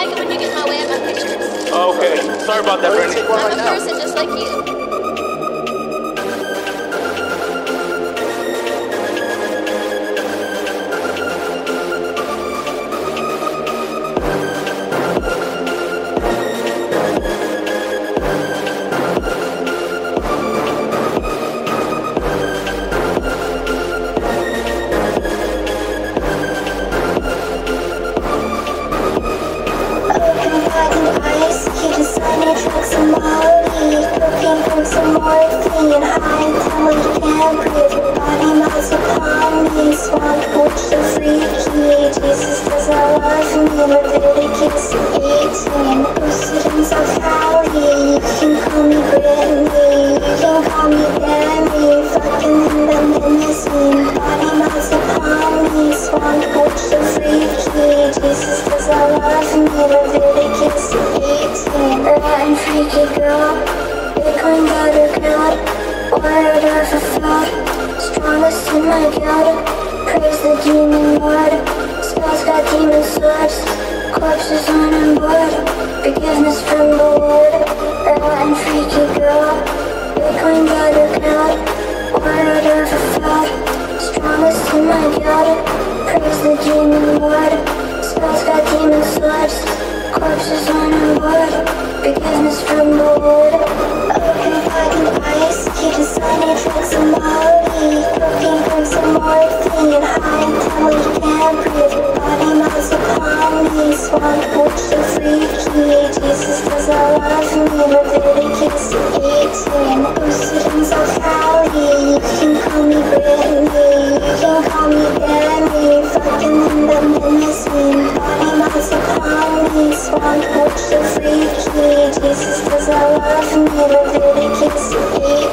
like it when you get in my way of my pictures. Oh, okay. Sorry about that, Brittany. I'm a person just like you. Jesus, 'cause I love me, but really kiss